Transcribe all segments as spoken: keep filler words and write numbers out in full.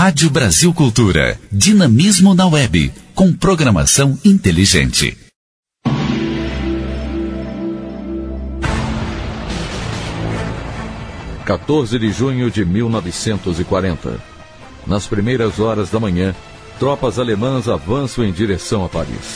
Rádio Brasil Cultura. Dinamismo na web, com programação inteligente. quatorze de junho de mil novecentos e quarenta. Nas primeiras horas da manhã, tropas alemãs avançam em direção a Paris.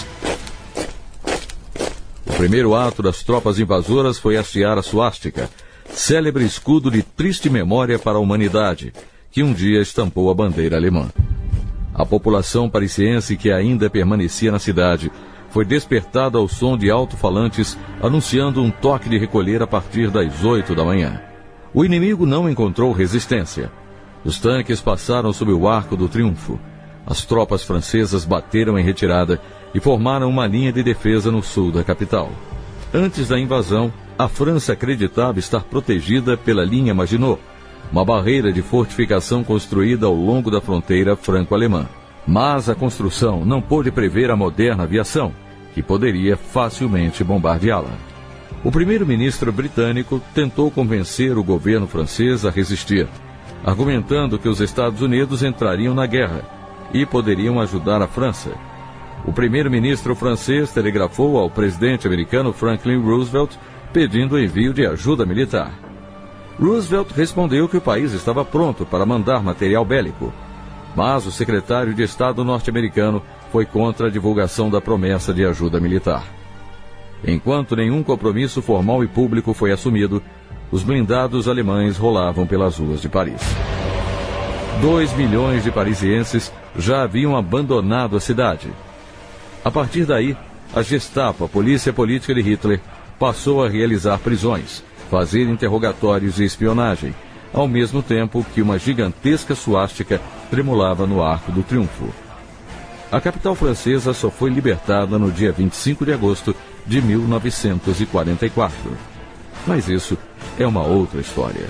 O primeiro ato das tropas invasoras foi hastear a suástica, célebre escudo de triste memória para a humanidade, que um dia estampou a bandeira alemã. A população parisiense que ainda permanecia na cidade foi despertada ao som de alto-falantes anunciando um toque de recolher a partir das oito da manhã. O inimigo não encontrou resistência. Os tanques passaram sob o Arco do Triunfo. As tropas francesas bateram em retirada e formaram uma linha de defesa no sul da capital. Antes da invasão, a França acreditava estar protegida pela linha Maginot, uma barreira de fortificação construída ao longo da fronteira franco-alemã. Mas a construção não pôde prever a moderna aviação, que poderia facilmente bombardeá-la. O primeiro-ministro britânico tentou convencer o governo francês a resistir, argumentando que os Estados Unidos entrariam na guerra e poderiam ajudar a França. O primeiro-ministro francês telegrafou ao presidente americano Franklin Roosevelt pedindo o envio de ajuda militar. Roosevelt respondeu que o país estava pronto para mandar material bélico, mas o secretário de Estado norte-americano foi contra a divulgação da promessa de ajuda militar. Enquanto nenhum compromisso formal e público foi assumido, os blindados alemães rolavam pelas ruas de Paris. Dois milhões de parisienses já haviam abandonado a cidade. A partir daí, a Gestapo, a polícia política de Hitler, passou a realizar prisões, fazer interrogatórios e espionagem, ao mesmo tempo que uma gigantesca suástica tremulava no Arco do Triunfo. A capital francesa só foi libertada no dia vinte e cinco de agosto de mil novecentos e quarenta e quatro. Mas isso é uma outra história.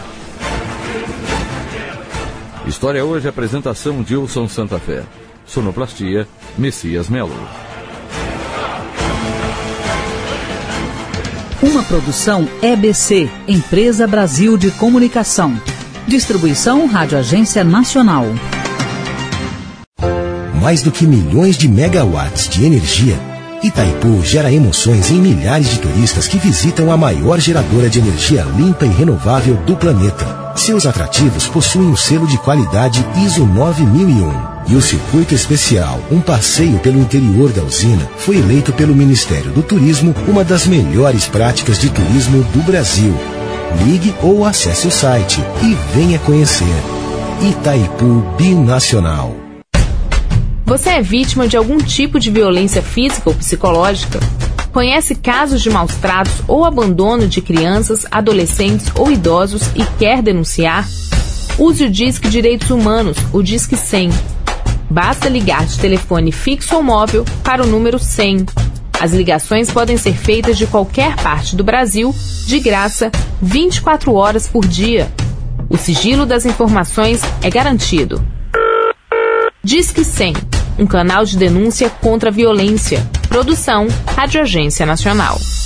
História hoje, apresentação de Wilson Santa Fé. Sonoplastia, Messias Melo. Uma produção E B C, Empresa Brasil de Comunicação. Distribuição Rádio Agência Nacional. Mais do que milhões de megawatts de energia, Itaipu gera emoções em milhares de turistas que visitam a maior geradora de energia limpa e renovável do planeta. Seus atrativos possuem o selo de qualidade I S O nove mil e um. E o circuito especial, um passeio pelo interior da usina, foi eleito pelo Ministério do Turismo uma das melhores práticas de turismo do Brasil. Ligue ou acesse o site e venha conhecer. Itaipu Binacional. Você é vítima de algum tipo de violência física ou psicológica? Conhece casos de maus tratos ou abandono de crianças, adolescentes ou idosos e quer denunciar? Use o Disque Direitos Humanos, o Disque cem. Basta ligar de telefone fixo ou móvel para o número cem. As ligações podem ser feitas de qualquer parte do Brasil, de graça, vinte e quatro horas por dia. O sigilo das informações é garantido. Disque cem, um canal de denúncia contra a violência. Produção Rádio Agência Nacional.